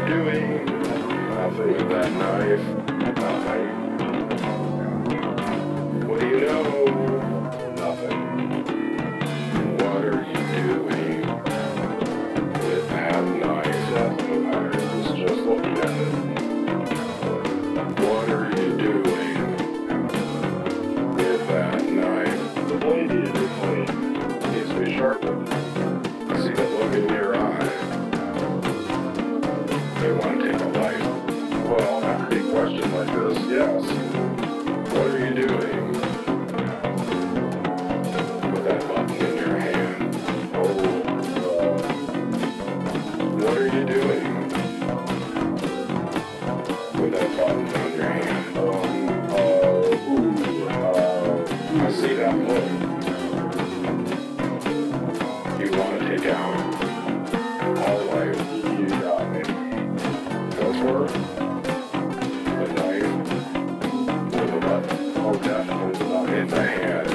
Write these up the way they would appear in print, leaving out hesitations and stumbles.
doing? Nothing with that knife. Nothing. What do you know? Nothing. What are you doing with that knife? Nothing. I was just looking at it. What are you doing with that knife? The blade needs to be clean. It needs to be sharpened. I see the look in your eye. They want to take a life. Well, after a question like this, yes. What are you doing with that button in your hand? Oh, what are you doing with that button on your hand? I see that look. You want to take out all life. You got me. Go for it. The knife with the button. Oh, definitely the button in the hand.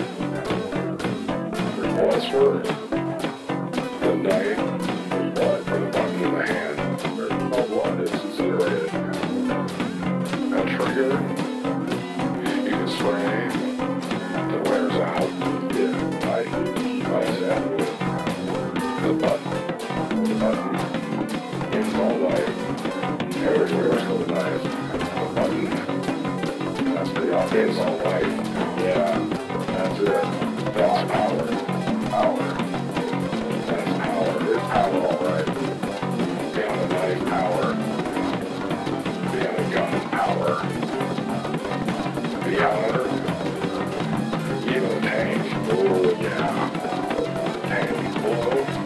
What's first? The knife or the button in the hand? There's no blood. It's incinerated. A trigger. You can spray. The wears out. Yeah, I said the button. The button. It's all life. Everywhere's the knife. The button. That's pretty obvious. It's all life. Yeah, that's it. That's power. Power. That's power. It's power, all right. Beyond the knife, power. Beyond the gun, power. Beyond even the tank. Oh, yeah. Tank. Blow.